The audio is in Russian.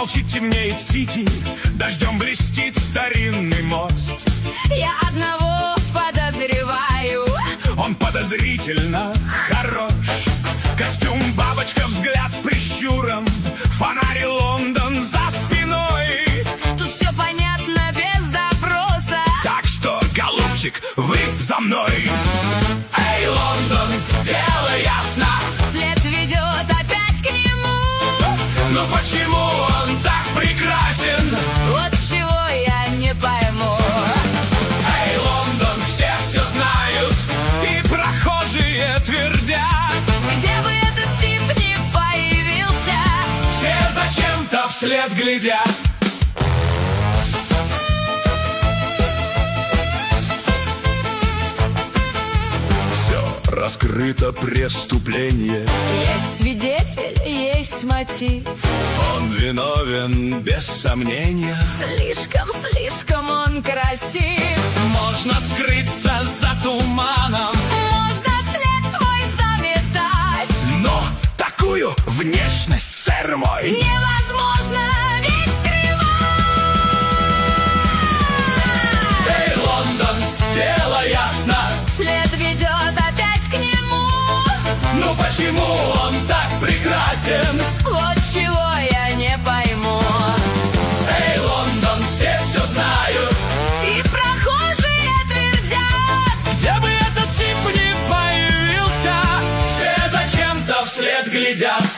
молчит, темнеет Сити, дождем блестит старинный мост. Я одного подозреваю, он подозрительно хорош. Костюм бабочка, взгляд с прищуром, фонарь Лондон за спиной. тут все понятно без допроса. Так что, голубчик, вы за мной. Эй, Лондон, дело ясно, След ведет опять к нему. но почему он так прекрасен? Вот чего я не пойму. Эй, Лондон, все знают, и прохожие твердят. Где бы этот тип не появился, Все зачем-то вслед глядят. Все раскрыто преступление, есть свидетель, есть мотив. он виновен без сомнения. Слишком он красив. Можно скрыться за туманом, Можно след свой заметать. но такую внешность, сэр мой, Невозможно ведь скрывать. Эй, Лондон, дело ясно, След ведет опять к нему. но почему он так прекрасен? Вот чего я не пойму. Эй, Лондон, все знают, И прохожие твердят. где бы этот тип ни появился, все зачем-то вслед глядят.